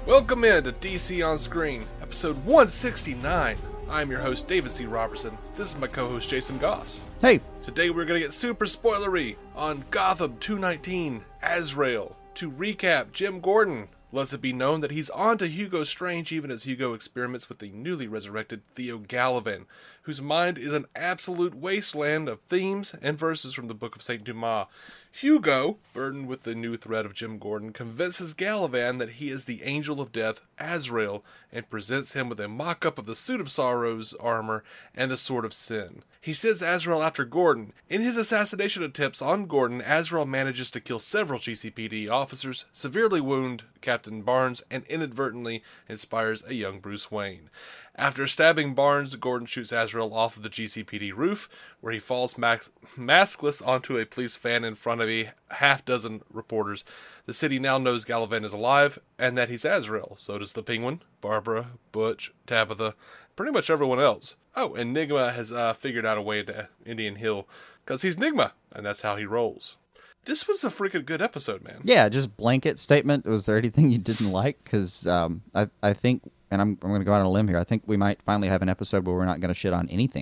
Welcome in to DC On Screen, episode 169. I'm your host, David C. Robertson. This is my co-host, Jason Goss. Hey. Today we're going to get super spoilery on Gotham 219, Azrael. To recap, Jim Gordon lets it be known that he's on to Hugo Strange even as Hugo experiments with the newly resurrected Theo Galavan, whose mind is an absolute wasteland of themes and verses from the Book of St. Dumas. Hugo, burdened with the new threat of Jim Gordon, convinces Galavan that he is the Angel of Death, Azrael, and presents him with a mock-up of the Suit of Sorrows armor and the Sword of Sin. He sends Azrael after Gordon. In his assassination attempts on Gordon, Azrael manages to kill several GCPD officers, severely wound Captain Barnes, and inadvertently inspires a young Bruce Wayne. After stabbing Barnes, Gordon shoots Azrael off of the GCPD roof, where he falls maskless onto a police van in front of a half-dozen reporters. The city now knows Galavan is alive, and that he's Azrael. So does the Penguin, Barbara, Butch, Tabitha, pretty much everyone else. Oh, and Nigma has figured out a way to Indian Hill, because he's Nigma, and that's how he rolls. This was a freaking good episode, man. Yeah, just blanket statement. Was there anything you didn't like? Because I think, and I'm going to go out on a limb here, I think we might finally have an episode where we're not going to shit on anything.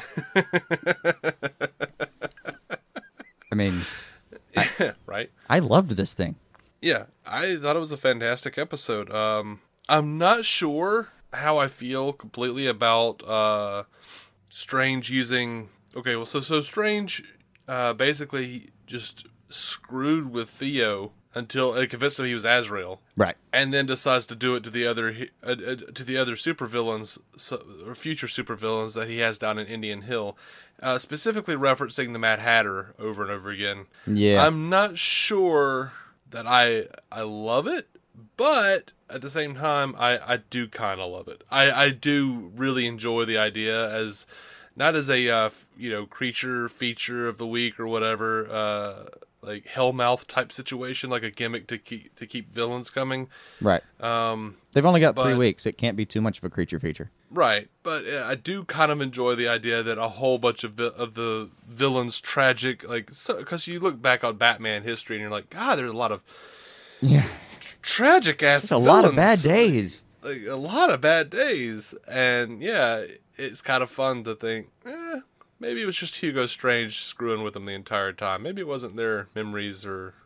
I mean... right? I loved this thing. Yeah, I thought it was a fantastic episode. I'm not sure how I feel completely about Strange using... Okay, well, so Strange basically just screwed with Theo until it convinced him he was Azrael. Right. And then decides to do it to the other supervillains, or future supervillains that he has down in Indian Hill, specifically referencing the Mad Hatter over and over again. Yeah. I'm not sure that I love it, but at the same time, I do kind of love it. I do really enjoy the idea as not as a creature feature of the week or whatever. Like Hellmouth type situation, like a gimmick to keep villains coming. Right. They've only got 3 weeks. It can't be too much of a creature feature. Right. But I do kind of enjoy the idea that a whole bunch of the villains tragic, because you look back on Batman history and you're like, God, there's a lot of tragic ass. It's a lot of bad days. Like a lot of bad days, and yeah, it's kind of fun to think, maybe it was just Hugo Strange screwing with them the entire time. Maybe it wasn't their memories, or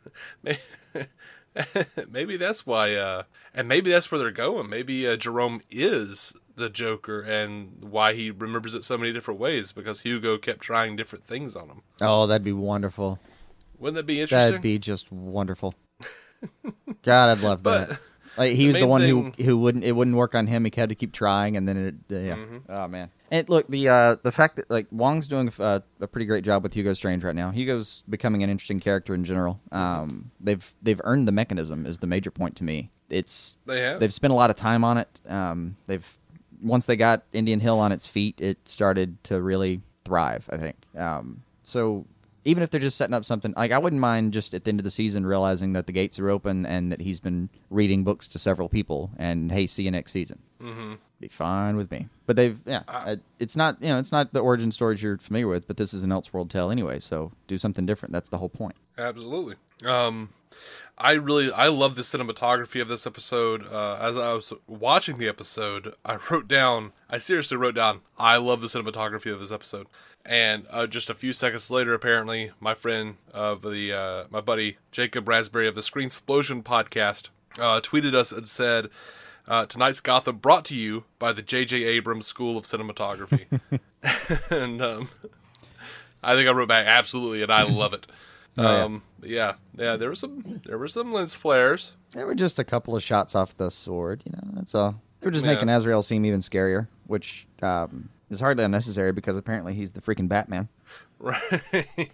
maybe that's why, and maybe that's where they're going. Maybe Jerome is the Joker, and why he remembers it so many different ways, because Hugo kept trying different things on him. Oh, that'd be wonderful. Wouldn't that be interesting? That'd be just wonderful. God, I'd love that. Like, he was the one who wouldn't work on him. He had to keep trying, and then Mm-hmm. Oh man. And look, the fact that like Wong's doing a pretty great job with Hugo Strange right now. Hugo's becoming an interesting character in general. They've earned the mechanism is the major point to me. They've spent a lot of time on it. Once they got Indian Hill on its feet, it started to really thrive, I think. So even if they're just setting up something, like I wouldn't mind just at the end of the season realizing that the gates are open and that he's been reading books to several people, and hey, see you next season. Mm-hmm. Be fine with me. But it's not the origin stories you're familiar with, but this is an Elseworld tale anyway, so do something different. That's the whole point. Absolutely. I love the cinematography of this episode. As I was watching the episode, I seriously wrote down, I love the cinematography of this episode. And just a few seconds later, apparently, my friend my buddy Jacob Raspberry of the Screen Explosion podcast tweeted us and said, tonight's Gotham brought to you by the J.J. Abrams School of Cinematography. And I think I wrote back, absolutely, and I love it. Yeah, there were some lens flares. There were just a couple of shots off the sword, that's all. They were just making Azrael seem even scarier, which is hardly unnecessary because apparently he's the freaking Batman. Right.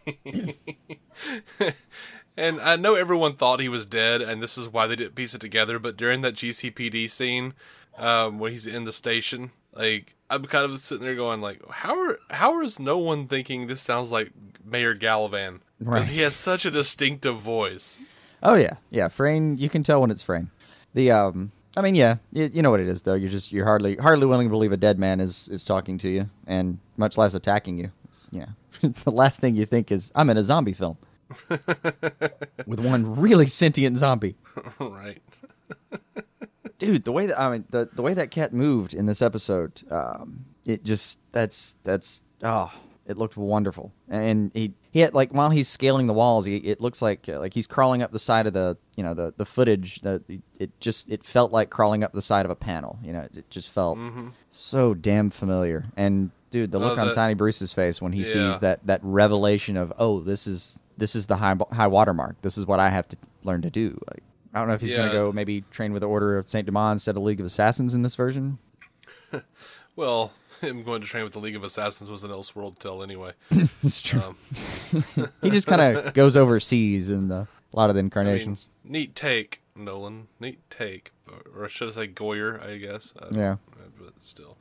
And I know everyone thought he was dead, and this is why they didn't piece it together, but during that GCPD scene, when he's in the station, like, I'm kind of sitting there going, like, how is no one thinking this sounds like Mayor Galavan? Because he has such a distinctive voice. Oh, yeah. Yeah, Frayne, you can tell when it's Frayne. You know what it is, though. You're hardly willing to believe a dead man is talking to you, and much less attacking you. The last thing you think is, I'm in a zombie film. With one really sentient zombie. Right. dude, the way that the way that cat moved in this episode, it just it looked wonderful. And he had, like, while he's scaling the walls, it looks like he's crawling up the side of the footage. It felt like crawling up the side of a panel. It just felt so damn familiar. And dude, the look on Tiny Bruce's face when he sees that revelation of, oh, this is the high watermark. This is what I have to learn to do. Like, I don't know if he's going to go maybe train with the Order of Saint Dumas instead of League of Assassins in this version. Well, him going to train with the League of Assassins was an Elseworld tell anyway. It's true. He just kind of goes overseas in a lot of the incarnations. Neat take, Nolan. Neat take. Or should I say Goyer, I guess. Yeah. But still.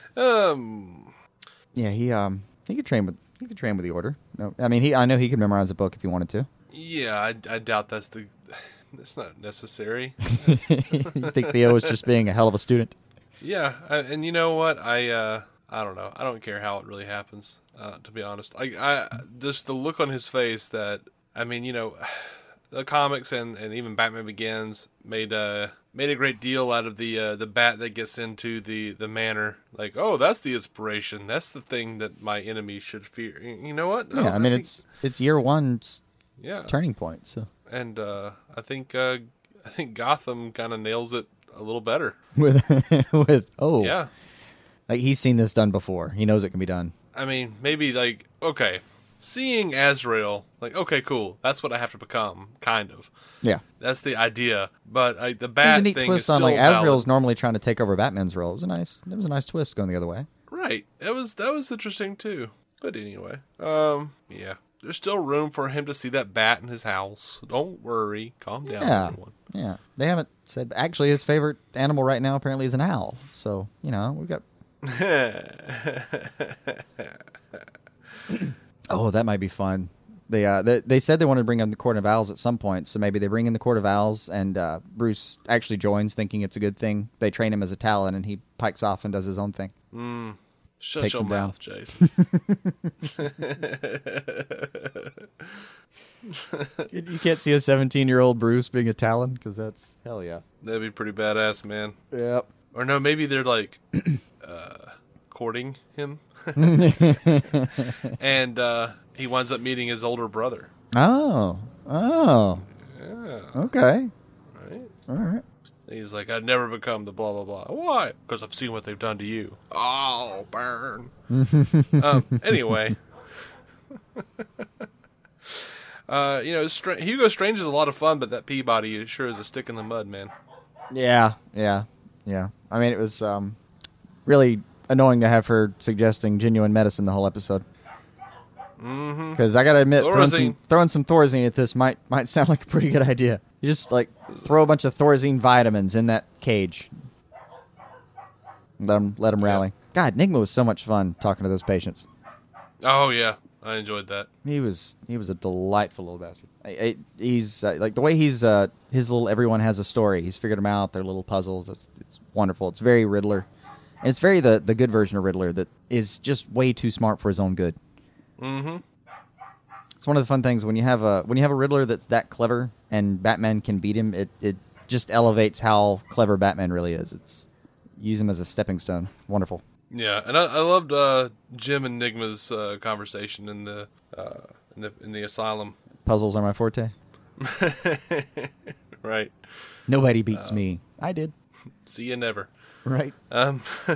Yeah, he could train with the Order. No, I mean, I know he could memorize a book if he wanted to. Yeah, I doubt that's not necessary. You think Theo was just being a hell of a student? Yeah, and you know what? I don't know. I don't care how it really happens. To be honest, I just the look on his face that, I mean, the comics and even Batman Begins made a great deal out of the bat that gets into the manor. Like, oh, that's the inspiration. That's the thing that my enemy should fear. You know what? Yeah, I mean, it's year one's turning point. So, and I think Gotham kind of nails it a little better with yeah, like he's seen this done before. He knows it can be done. I mean, maybe like, okay, seeing Azrael, like, okay, cool, that's what I have to become, kind of. Yeah, that's the idea. But the bat thing twist is still on, like, valid. Azrael's normally trying to take over Batman's role. It was a nice twist going the other way. Right, that was interesting too. But anyway, yeah. There's still room for him to see that bat in his house. Don't worry. Calm down, everyone. Yeah. They haven't said... Actually, his favorite animal right now apparently is an owl. So, we've got... Oh, that might be fun. They said they wanted to bring in the Court of Owls at some point, so maybe they bring in the Court of Owls, and Bruce actually joins, thinking it's a good thing. They train him as a Talon, and he pikes off and does his own thing. Shut your mouth, Jason. You can't see a 17-year-old Bruce being a Talon, because that's hell yeah. That'd be pretty badass, man. Yep. Or no, maybe they're like courting him, and he winds up meeting his older brother. Oh, yeah. Okay. Right. All right. He's like, I'd never become the blah, blah, blah. Why? Because I've seen what they've done to you. Oh, burn. Anyway. Hugo Strange is a lot of fun, but that Peabody sure is a stick in the mud, man. Yeah. I mean, it was really annoying to have her suggesting genuine medicine the whole episode. Because I gotta admit, throwing some Thorazine at this might sound like a pretty good idea. You just throw a bunch of Thorazine vitamins in that cage. Let them rally. God, Nigma was so much fun talking to those patients. Oh yeah, I enjoyed that. He was a delightful little bastard. He's like the way he's his little everyone has a story. He's figured them out. They're little puzzles. It's wonderful. It's very Riddler, and it's very the good version of Riddler that is just way too smart for his own good. Mm-hmm. It's one of the fun things when you have a Riddler that's that clever and Batman can beat him. It just elevates how clever Batman really is. It's use him as a stepping stone. Wonderful. Yeah, and I loved Jim and Nigma's conversation in the asylum. Puzzles are my forte. Right. Nobody beats me. I did. See you never. Right. I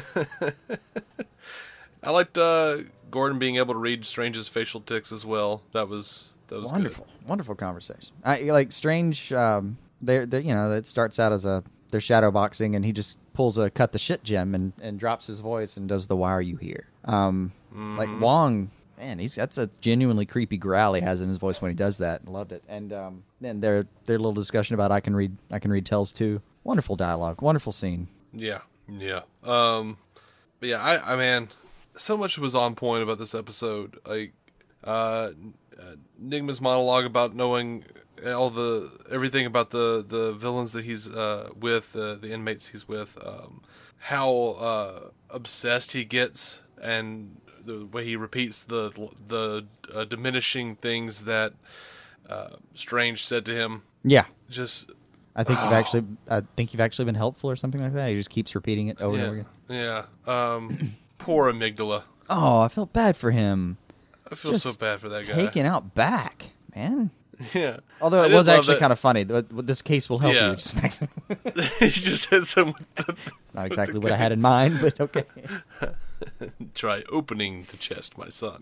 liked Gordon being able to read Strange's facial tics as well. That was wonderful. Good. Wonderful conversation. I like Strange. It starts out as they're shadow boxing, and he just pulls a cut the shit gem and drops his voice and does the "Why are you here?" Like Wong, man, that's a genuinely creepy growl he has in his voice when he does that. I loved it. And then their little discussion about I can read tells too. Wonderful dialogue. Wonderful scene. Yeah. But yeah, I man, so much was on point about this episode. Like Nigma's monologue about knowing everything about the villains that he's with, the inmates he's with, how obsessed he gets, and the way he repeats the diminishing things that Strange said to him. Yeah, just I think you've actually been helpful or something like that. He just keeps repeating it over and over again. Yeah. Poor Amygdala. Oh, I felt bad for him. I feel so bad for that guy. Taken out back, man. Yeah. Although it was actually kind of funny. This case will help you. Just smacks him. He just hit someone. Not exactly what I had in mind, but okay. Try opening the chest, my son.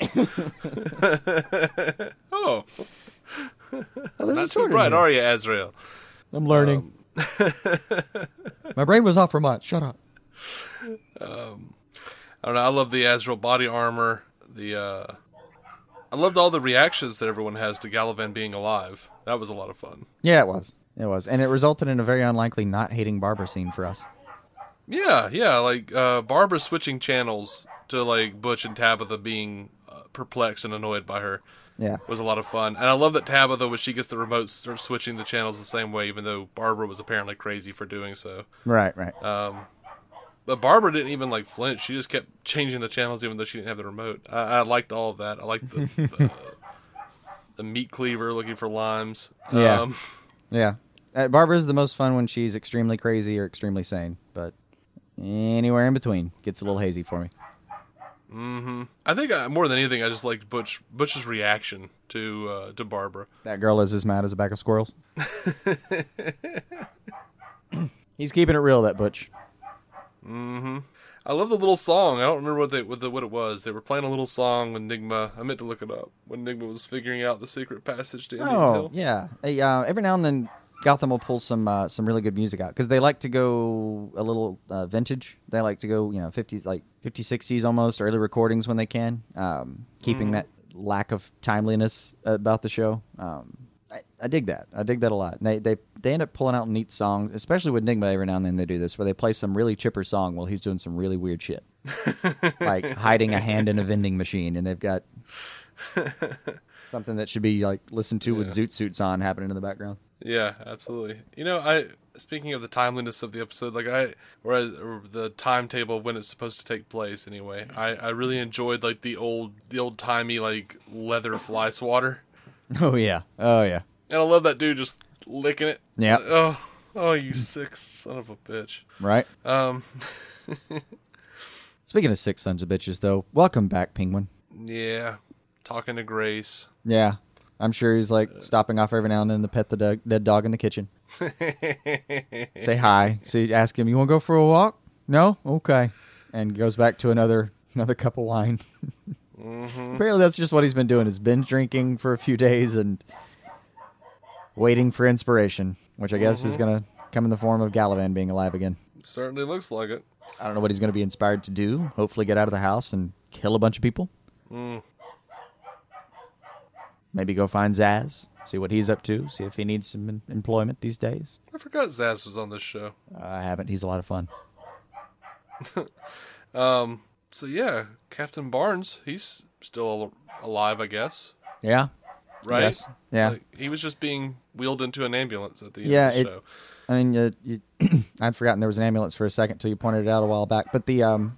Oh. Not too bright, are you, Azrael? I'm learning. My brain was off for months. Shut up. I don't know. I love the Azrael body armor. I loved all the reactions that everyone has to Galavan being alive. That was a lot of fun. Yeah, it was. It was. And it resulted in a very unlikely not hating Barbara scene for us. Yeah. Like, Barbara switching channels to, like, Butch and Tabitha being perplexed and annoyed by her. Yeah. Was a lot of fun. And I love that Tabitha, when she gets the remote, starts switching the channels the same way, even though Barbara was apparently crazy for doing so. Right. But Barbara didn't even, like, flinch. She just kept changing the channels even though she didn't have the remote. I liked all of that. I liked the meat cleaver looking for limes. Yeah. Yeah. Barbara's the most fun when she's extremely crazy or extremely sane. But anywhere in between gets a little hazy for me. Mm-hmm. I think more than anything, I just liked Butch's reaction to Barbara. That girl is as mad as a pack of squirrels. He's keeping it real, that Butch. Mm-hmm. I love the little song. I don't remember what it was. They were playing a little song when Nigma. I meant to look it up. When Nigma was figuring out the secret passage to Indian Hill. Yeah. Every now and then, Gotham will pull some really good music out because they like to go a little vintage. They like to go 50s, like 50s, 60s almost, early recordings when they can, keeping that lack of timeliness about the show. I dig that. I dig that a lot. And they end up pulling out neat songs, especially with Nigma. Every now and then they do this, where they play some really chipper song while he's doing some really weird shit, like hiding a hand in a vending machine, and they've got something that should be like listened to with zoot suits on happening in the background. Yeah, absolutely. Speaking of the timeliness of the episode, or the timetable of when it's supposed to take place. Anyway, I really enjoyed like the old timey like leather fly swatter. Oh yeah. And I love that dude just licking it. Yeah. Oh, you sick son of a bitch. Right. Speaking of sick sons of bitches, though, welcome back, Penguin. Yeah. Talking to Grace. Yeah. I'm sure he's like stopping off every now and then to pet the dead dog in the kitchen. Say hi. So you ask him, "You want to go for a walk?" "No?" "Okay." And goes back to another cup of wine. Mm-hmm. Apparently that's just what he's been doing, is binge drinking for a few days and waiting for inspiration, which I guess is going to come in the form of Galavan being alive again. Certainly looks like it. I don't know what he's going to be inspired to do. Hopefully get out of the house and kill a bunch of people. Maybe go find Zaz, see what he's up to, see if he needs some employment these days. I forgot Zaz was on this show. I haven't. He's a lot of fun. So yeah, Captain Barnes, he's still alive, I guess. Yeah. Right? Yes. Yeah. Like, he was just being wheeled into an ambulance at the end of the show. I mean, I'd forgotten there was an ambulance for a second until you pointed it out a while back. But the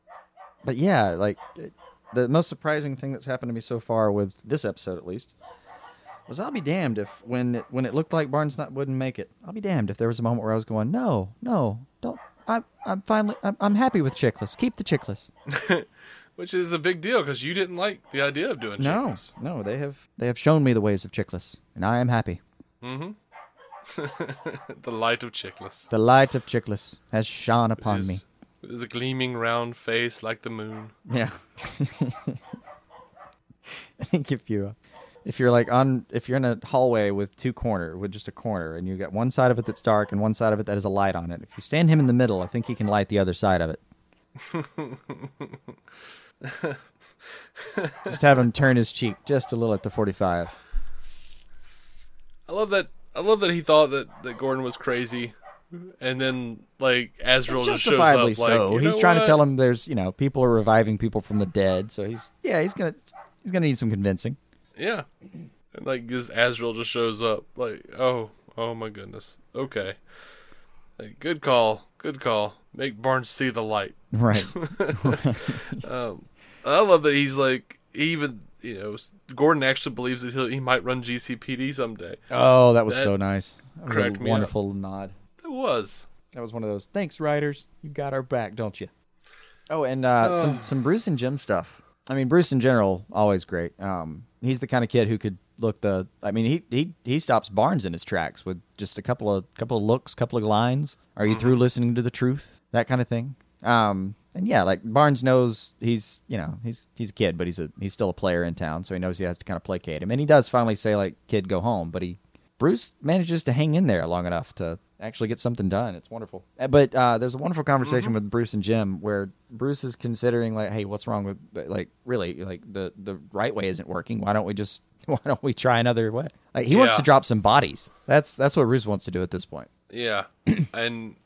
most surprising thing that's happened to me so far with this episode, at least, was I'll be damned if when it looked like Barnes wouldn't make it. I'll be damned if there was a moment where I was going, no, don't. I'm happy with Chickless. Keep the Chickless. Which is a big deal because you didn't like the idea of doing Chickless. No, they have shown me the ways of Chickless, and I am happy. Mm-hmm. The light of Chickless. The light of Chickless has shone upon me. It is a gleaming round face like the moon. Yeah. I think if you're in a hallway with just a corner, and you got one side of it that's dark and one side of it that has a light on it, if you stand him in the middle, I think he can light the other side of it. Just have him turn his cheek just a little at the 45. I love that he thought that Gordon was crazy, and then like Azrael just shows up. Justifiably so. He's trying to tell him there's people are reviving people from the dead, so he's gonna need some convincing. Yeah, and like this Azrael just shows up like, oh my goodness, okay, like good call, make Barnes see the light. Right. I love that he's like he Gordon actually believes that he might run GCPD someday. Oh, that was so nice. That was cracked a me wonderful nod. It was. That was one of those. Thanks, writers. You got our back, don't you? Oh, and some Bruce and Jim stuff. I mean, Bruce in general, always great. He's the kind of kid who could look the. I mean, he stops Barnes in his tracks with just a couple of looks, couple of lines. Are you through listening to the truth? That kind of thing. And yeah, like Barnes knows he's a kid, but he's still a player in town, so he knows he has to kind of placate him. And he does finally say, like, kid, go home. But Bruce manages to hang in there long enough to actually get something done. It's wonderful. But there's a wonderful conversation with Bruce and Jim where Bruce is considering, like, hey, what's wrong with, like, really, like, the right way isn't working. Why don't we try another way? Like, he wants to drop some bodies. That's what Bruce wants to do at this point. Yeah. And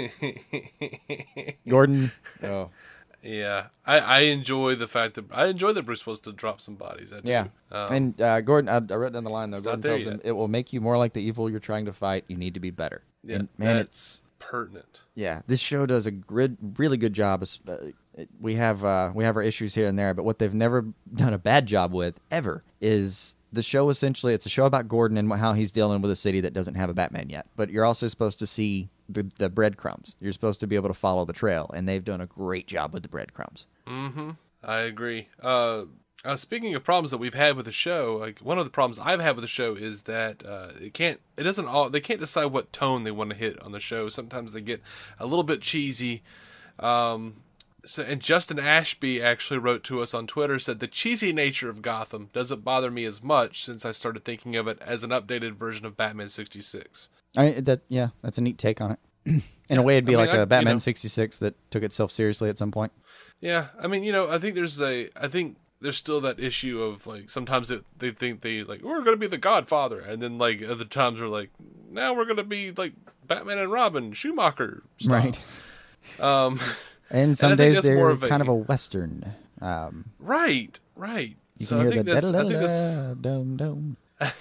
Gordon. Oh. Yeah. I enjoy that Bruce wants to drop some bodies. I do. Yeah. And Gordon, I wrote down the line, though. Gordon tells him, it will make you more like the evil you're trying to fight. You need to be better. Yeah. And, man, it's pertinent. Yeah. This show does a really good job. We have our issues here and there, but what they've never done a bad job with, ever, is the show. Essentially, it's a show about Gordon and how he's dealing with a city that doesn't have a Batman yet. But you're also supposed to see the breadcrumbs. You're supposed to be able to follow the trail, and they've done a great job with the breadcrumbs. Mm-hmm. I agree. Speaking of problems that we've had with the show, like one of the problems I've had with the show is that they can't decide what tone they want to hit on the show. Sometimes they get a little bit cheesy. And Justin Ashby actually wrote to us on Twitter, said the cheesy nature of Gotham doesn't bother me as much since I started thinking of it as an updated version of Batman 66. That's a neat take on it. In a way, it'd be like a Batman 66 that took itself seriously at some point. Yeah, I mean, I think there's still that issue of, like, sometimes they think we're going to be the Godfather, and then, like, other times we're like, now we're going to be like Batman and Robin, Schumacher style. Right. And some days they're more of kind of a Western. Right. You so can I hear think dum.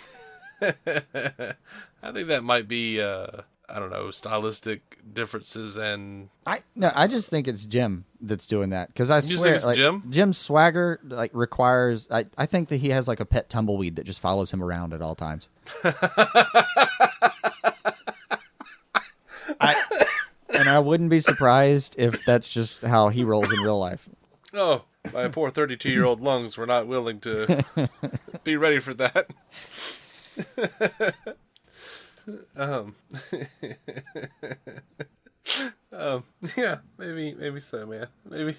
I think that might be, I don't know, stylistic differences and... I just think it's Jim that's doing that. Because I swear, it's Jim? Jim's swagger requires... I think that he has like a pet tumbleweed that just follows him around at all times. And I wouldn't be surprised if that's just how he rolls in real life. Oh, my poor 32-year-old lungs were not willing to be ready for that. Yeah, maybe so, man. Maybe.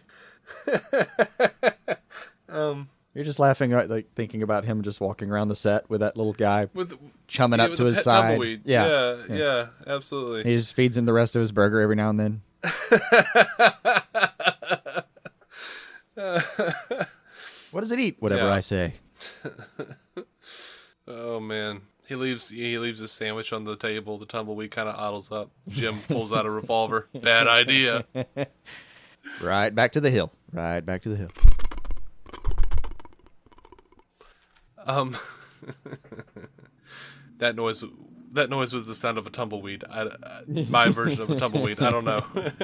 You're just laughing, like thinking about him just walking around the set with that little guy chumming up to his side. Tumbleweed. Yeah, absolutely. He just feeds him the rest of his burger every now and then. What does it eat? Whatever I say. Oh man, he leaves his sandwich on the table. The tumbleweed kind of idles up. Jim pulls out a revolver. Bad idea. Right back to the hill. Right back to the hill. That noise was the sound of a tumbleweed. My version of a tumbleweed. I don't know.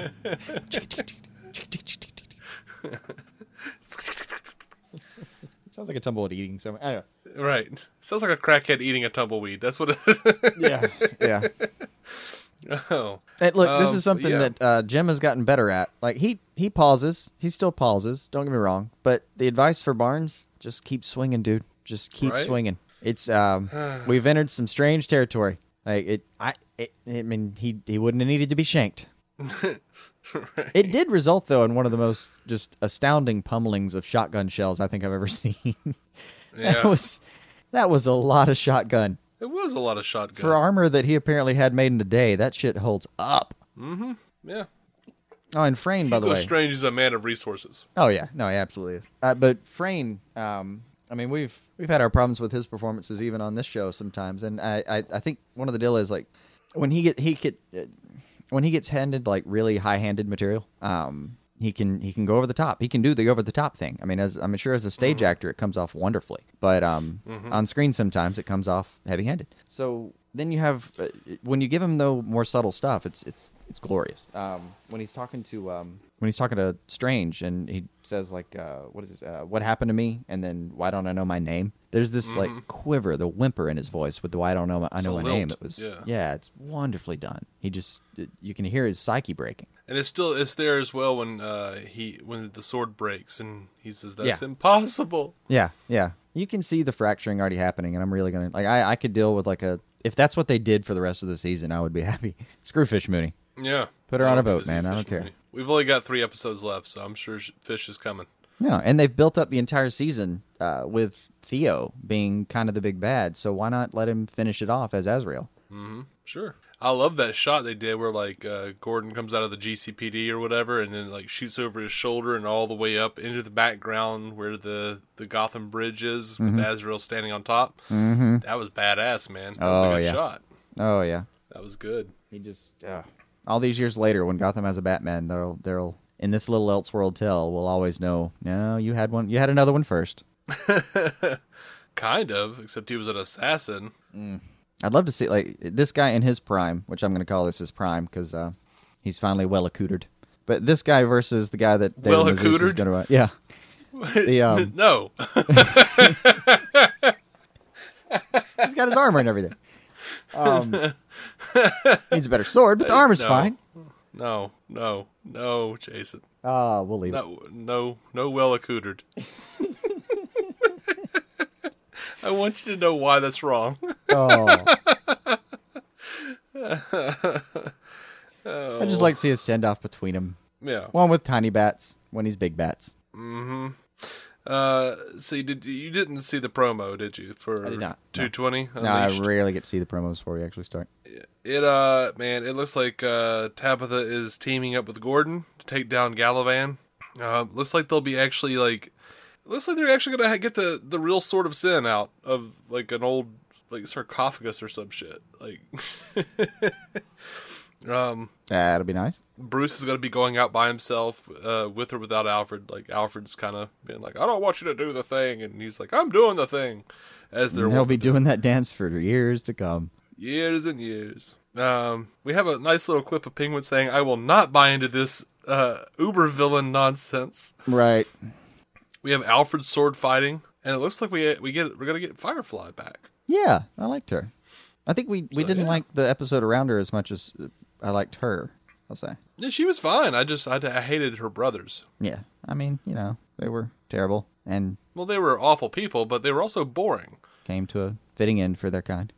It sounds like a tumbleweed eating something. I don't know. Right. Sounds like a crackhead eating a tumbleweed. That's what it is. Yeah. Oh. Hey, look, this is something that Jim has gotten better at. Like, he pauses. He still pauses. Don't get me wrong. But the advice for Barnes, just keep swinging, dude. Just keep swinging. It's we've entered some strange territory. Like I mean, he wouldn't have needed to be shanked. Right. It did result, though, in one of the most just astounding pummelings of shotgun shells I think I've ever seen. Yeah. That was a lot of shotgun. It was a lot of shotgun. For armor that he apparently had made in a day, that shit holds up. Mm-hmm. Yeah. Oh, and Frayne, by the way. Hugo Strange is a man of resources. Oh, yeah. No, he absolutely is. But Frayne, I mean, we've had our problems with his performances even on this show sometimes, and I think one of the deal is, like, when he gets handed like really high-handed material, he can go over the top. He can do the over the top thing. I mean, as I'm sure as a stage actor, it comes off wonderfully, but on screen sometimes it comes off heavy-handed. So then you have when you give him though more subtle stuff, it's glorious. When he's talking to Strange and he says like, "What is this? What happened to me?" And then, "Why don't I know my name?" There's this like quiver, the whimper in his voice with the "Why don't I know my name?" It was it's wonderfully done. You can hear his psyche breaking. And it's there as well when the sword breaks and he says that's impossible. Yeah. You can see the fracturing already happening, and I'm really gonna I could deal with if that's what they did for the rest of the season, I would be happy. Screw Fish Mooney. Yeah. Put her on a boat, man. I don't care. We've only got 3 episodes left, so I'm sure Fish is coming. No, and they've built up the entire season with Theo being kind of the big bad, so why not let him finish it off as Azrael? Mm-hmm. Sure. I love that shot they did where like Gordon comes out of the GCPD or whatever and then like shoots over his shoulder and all the way up into the background where the Gotham Bridge is with Azrael standing on top. Mm-hmm. That was badass, man. That was a good shot. Oh, yeah. That was good. He just... all these years later, when Gotham has a Batman, they'll in this little Elseworld tale, we'll always know, no, you had another one first. Kind of, except he was an assassin. I'd love to see like this guy in his prime, which I'm going to call this his prime because he's finally well accoutered. But this guy versus the guy that well accoutered is going to no, he's got his armor and everything. Needs a better sword, but the armor's fine. No, Jason. We'll leave it. No, well accoutered. I want you to know why that's wrong. I just like to see a standoff between them. Yeah. One with tiny bats, one he's big bats. Mm-hmm. So you didn't see the promo, did you? For I did not. 220? No, I rarely get to see the promos before we actually start. It looks like Tabitha is teaming up with Gordon to take down Galavan. Looks like they'll be actually like... Looks like they're actually going to get the real Sword of Sin out of like an old like sarcophagus or some shit. Like, that'll be nice. Bruce is going to be going out by himself, with or without Alfred. Like Alfred's kind of being like, "I don't want you to do the thing," and he's like, "I'm doing the thing." They'll be doing that dance for years to come. Years and years. We have a nice little clip of Penguin saying, "I will not buy into this uber villain nonsense." Right. We have Alfred sword fighting, and it looks like we're gonna get Firefly back. Yeah, I liked her. I think we didn't like the episode around her as much as I liked her. I'll say. Yeah, she was fine. I hated her brothers. Yeah, I mean, they were terrible and they were awful people, but they were also boring. Came to a fitting end for their kind.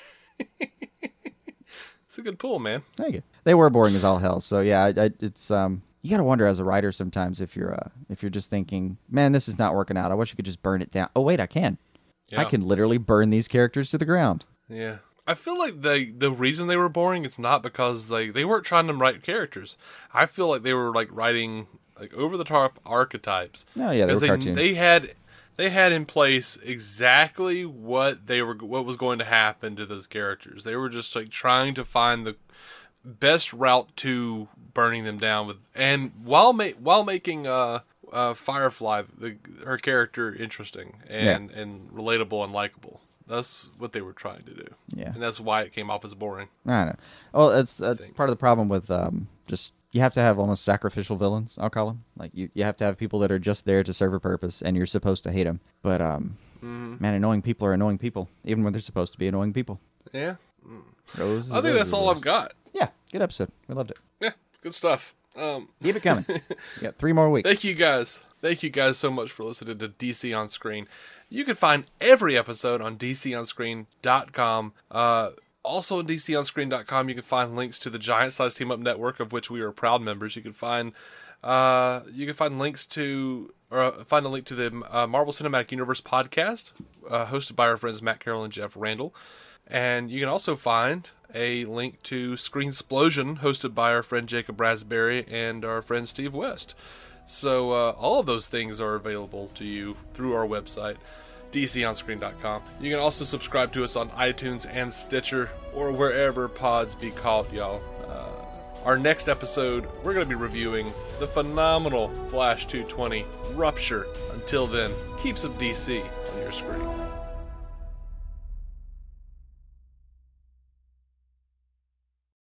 It's a good pull, man. Thank you. They were boring as all hell. So yeah, it's you got to wonder as a writer sometimes if you're just thinking, man, this is not working out. I wish I could just burn it down. Oh wait, I can. Yeah. I can literally burn these characters to the ground. Yeah. I feel like the reason they were boring is not because they weren't trying to write characters. I feel like they were like writing like over the top archetypes. Oh yeah, they were cartoons. They had in place exactly what was going to happen to those characters. They were just like trying to find the best route to burning them down while making Firefly her character interesing and relatable and likable. That's what they were trying to do. Yeah, and that's why it came off as boring. I know. Well, it's part of the problem with just you have to have almost sacrificial villains. I'll call them. Like you have to have people that are just there to serve a purpose, and you're supposed to hate them. But man, annoying people are annoying people, even when they're supposed to be annoying people. Yeah. I think that's all I've got. Yeah, good episode. We loved it. Yeah, good stuff. Keep it coming. You got 3 more weeks. Thank you guys. Thank you guys so much for listening to DC On Screen. You can find every episode on DCOnScreen.com. Also on DCOnScreen.com, you can find links to the Giant Size Team Up Network, of which we are proud members. You can find links to find a link to the Marvel Cinematic Universe podcast, hosted by our friends Matt Carroll and Jeff Randall. And you can also find a link to Screensplosion, hosted by our friend Jacob Raspberry and our friend Steve West. So all of those things are available to you through our website, DCOnScreen.com. You can also subscribe to us on iTunes and Stitcher, or wherever pods be caught, y'all. Our next episode, we're going to be reviewing the phenomenal Flash 220 Rupture. Until then, keep some DC on your screen.